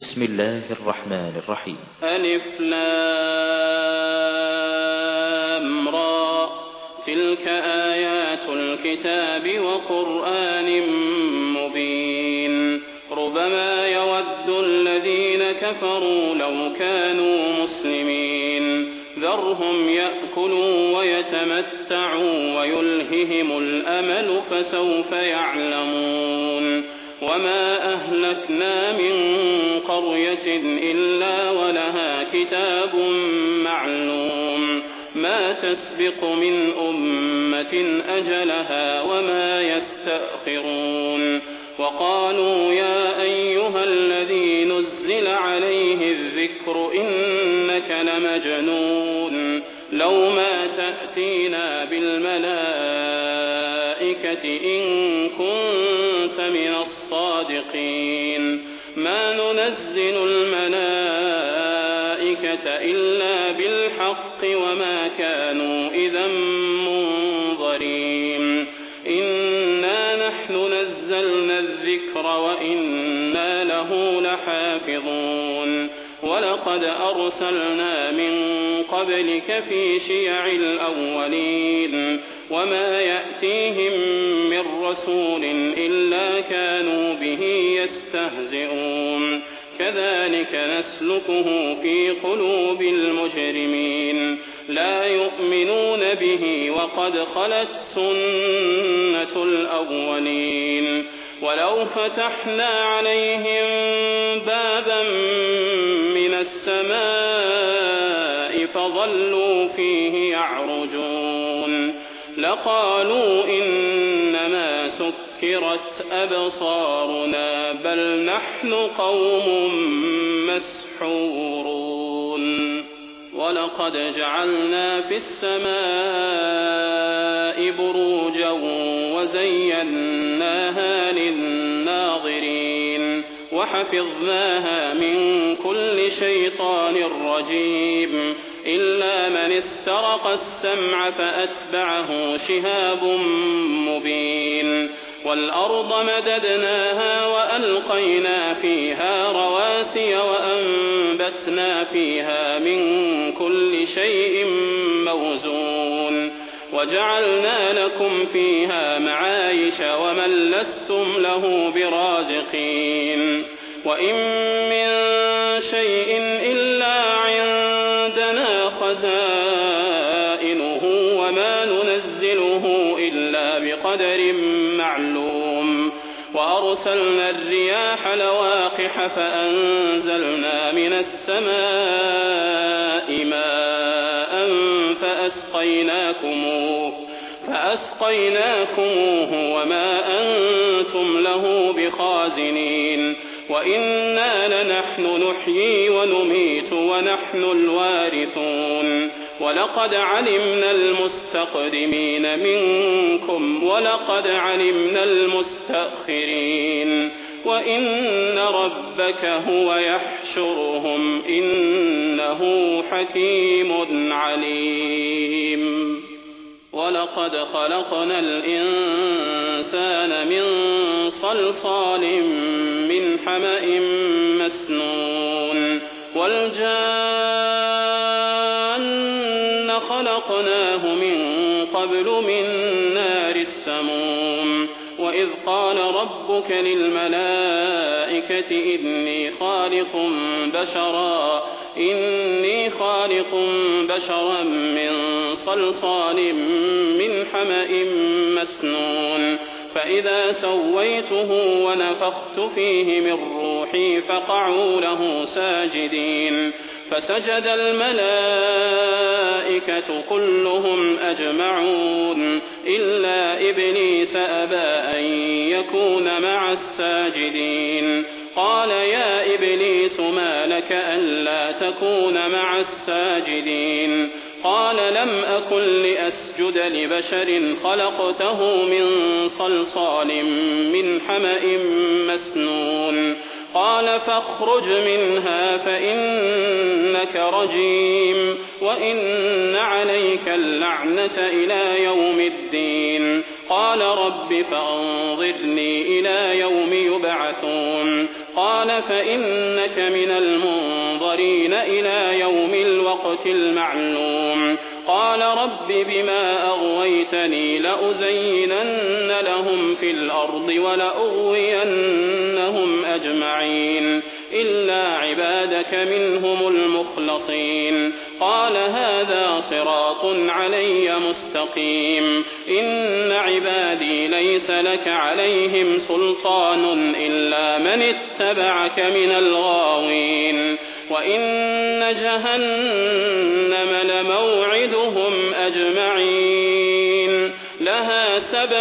بسم الله الرحمن الرحيم. ألف لام را تلك آيات الكتاب وقرآن مبين ربما يود الذين كفروا لو كانوا مسلمين ذرهم يأكلوا ويتمتعوا ويلههم الأمل فسوف يعلمون وما أهلكنا من قرية إلا ولها كتاب معلوم ما تسبق من أمة أجلها وما يستأخرون وقالوا يا أيها الذي نزل عليه الذكر إنك لمجنون لو ما تأتينا بالملائكة إن كنت من الصادقين ما ننزل الملائكة إلا بالحق وما كانوا إذا منظرين إنا نحن نزلنا الذكر وإنا له لحافظون ولقد أرسلنا من قبلك في شيع الأولين وما يأتيهم من رسول إلا كانوا به يستهزئون كذلك نسلكه في قلوب المجرمين لا يؤمنون به وقد خلت سنة الأولين ولو فتحنا عليهم بابا من السماء فظلوا فيه يعرجون لقالوا إنما سكرت أبصارنا بل نحن قوم مسحورون ولقد جعلنا في السماء بروجا وزيناها للناظرين وحفظناها من كل شيطان رجيم إلا من استرق السمع فأتبعه شهاب مبين والأرض مددناها وألقينا فيها رواسي وأنبتنا فيها من كل شيء موزون وجعلنا لكم فيها معايش ومن لستم له برازقين وإن من شيء إلا عندنا خزائنه وما ننزله إلا بقدر معلوم وأرسلنا الرياح لواقح فأنزلنا من السماء ماء فأسقيناكموه وما أنتم له بخازنين وإنا لنحن نحيي ونميت ونحن الوارثون ولقد علمنا المستقدمين منكم ولقد علمنا المستأخرين وإن ربك هو يحشرهم إنه حكيم عليم ولقد خلقنا الإنسان من صلصال من حمأ مسنون والجان خلقناه من قبل من نار السموم وإذ قال ربك للملائكة إني خالق بشرا من صلصال من حمأ مسنون فإذا سويته ونفخت فيه من روحي فقعوا له ساجدين فسجد الملائكة كلهم أجمعون إلا إبليس أبى أن يكون مع الساجدين قال يا إبليس ما لك ألا تكون مع الساجدين قال لم أكن لأسجد لبشر خلقته من صلصال من حمأ مسنون قال فاخرج منها فإنك رجيم وإن عليك اللعنة إلى يوم الدين قال رب فأنظرني إلى يوم يبعثون قال فإنك من المنظرين إلى يوم الوقت المعلوم قال رب بما أغويتني لأزينن لهم في الأرض ولأغوينهم أجمعين إلا عبادك منهم المخلصين قال هذا صراط علي مستقيم إن عبادي ليس لك عليهم سلطان إلا من اتبعك من الغاوين وإن جهنم لموعدهم أجمعين لها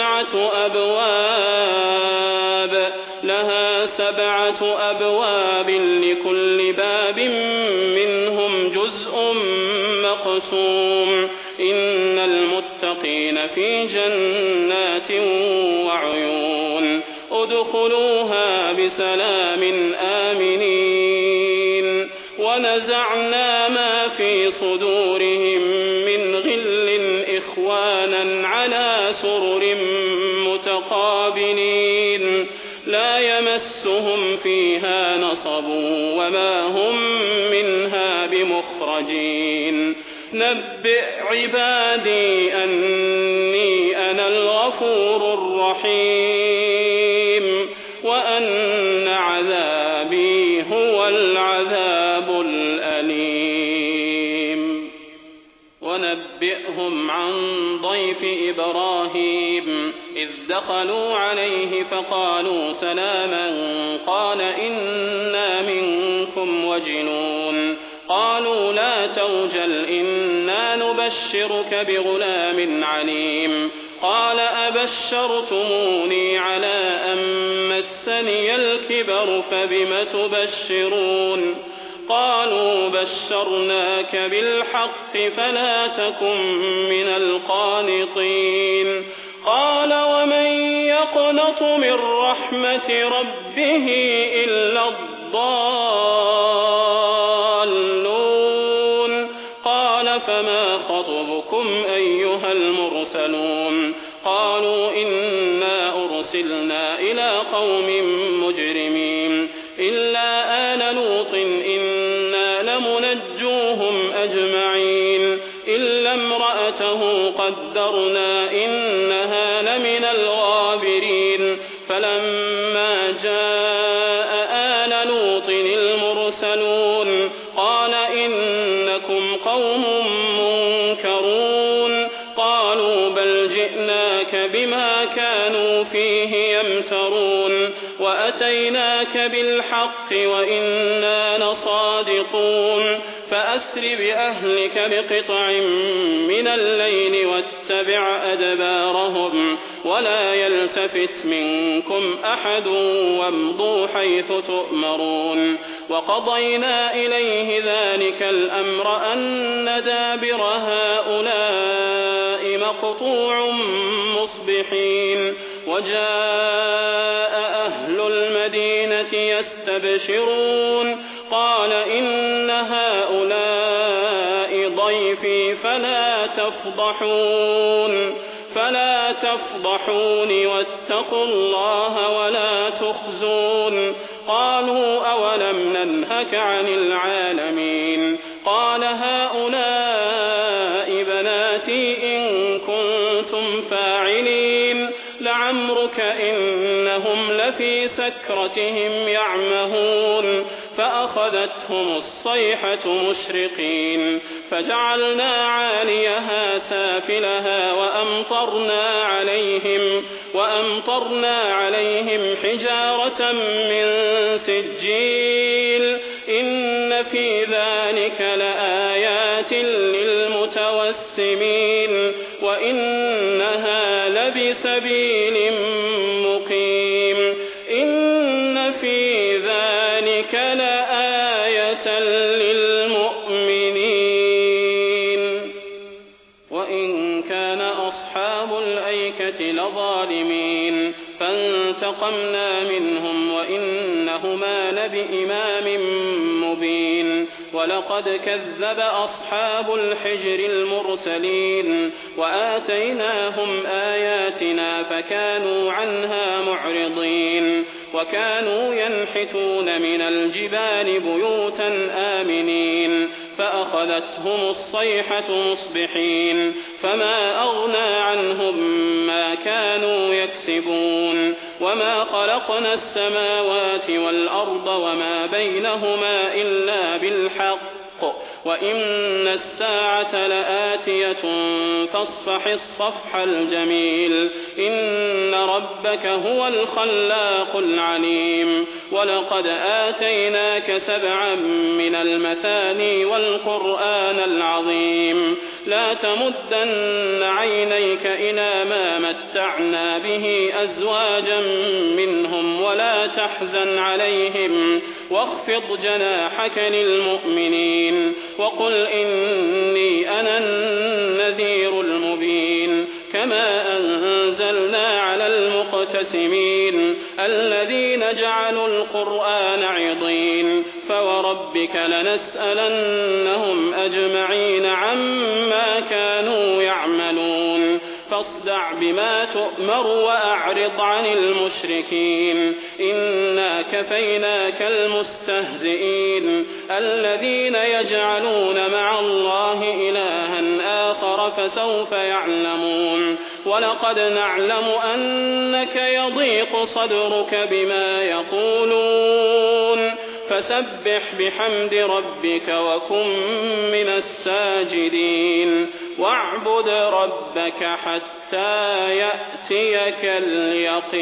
سبعة أبواب لكل باب منهم جزء مقسوم إن المتقين في جنات وعيون ادخلوها بسلام آمنين ونزعنا ما في صدورهم من غل إخوانا على سرر متقابلين لا يمسهم فيها نصب وما هم منها بمخرجين نبئ عبادي أني أنا الغفور الرحيم وأن عذابي هو العذاب الأليم ونبئهم عن ضيف إبراهيم إذ دخلوا عليه فقالوا سلاما قال إنا منكم وجلون قالوا لا توجل إنا نبشرك بغلام عليم قال أبشرتموني على أن مسني الكبر فبم تبشرون قالوا بشرناك بالحق فلا تكن من القانطين قال ومن يقنط من رحمة ربه إلا الضالون قال فما خطبكم أيها المرسلون قالوا إنا أرسلنا إلى قوم مجرمين إلا آل لوط إنا لمنجوهم أجمعين إلا امرأته قدرنا إنها لمن الغابرين فلما جاء آل لوط المرسلون قال إنكم قوم منكرون قالوا بل جئناك بما كانوا فيه يمترون وأتيناك بالحق وإنا لصادقون فأسر بأهلك بقطع من الليل واتبع أدبارهم ولا يلتفت منكم أحد وامضوا حيث تؤمرون وقضينا إليه ذلك الأمر أن دابر هؤلاء مقطوع مصبحين وجاء أهل المدينة يستبشرون قال إن هؤلاء ضيفي فلا تفضحون واتقوا الله ولا تخزون قالوا أولم ننهك عن العالمين قال هؤلاء بناتي إن كنتم فاعلين لعمرك إنهم لفي سكرتهم يعمهون فأخذتهم الصيحة مشرقين فجعلنا عاليها سافلها وأمطرنا عليهم حجارة من سجيل إن في ذلك لآيات للمتوسمين وإنها لبسبيل مقيم إن في ذلك لآية للمؤمنين وإن كان أصحاب الأيكة لظالمين فانتقمنا منهم وإنهما لبإمام مبين ولقد كذب أصحاب الحجر المرسلين وآتيناهم آياتنا فكانوا عنها معرضين وكانوا ينحتون من الجبال بيوتا آمنين فأخذتهم الصيحة مصبحين فما أغنى عنهم ما كانوا يكسبون وما خلقنا السماوات والأرض وما بينهما إلا بالحق وإن الساعة لآتية فاصفح الصفح الجميل إن ربك هو الخلاق العليم ولقد آتيناك 7 من المثاني والقرآن العظيم لا تمدن عينيك إلى ما متعنا به أزواجا منهم ولا تحزن عليهم واخفض جناحك للمؤمنين وقل إني أنا النذير المبين كما أنزلنا على المقتسمين الذين جعلوا القرآن عضين فوربك لنسألنهم أجمعين عما كانوا يعملون فاصدع بما تؤمر وأعرض عن المشركين إنا كفيناك المستهزئين الذين يجعلون مع الله إلها آخر فسوف يعلمون ولقد نعلم أنك يضيق صدرك بما يقولون فسبح بحمد ربك وكن من الساجدين واعبد ربك حتى يأتيك اليقين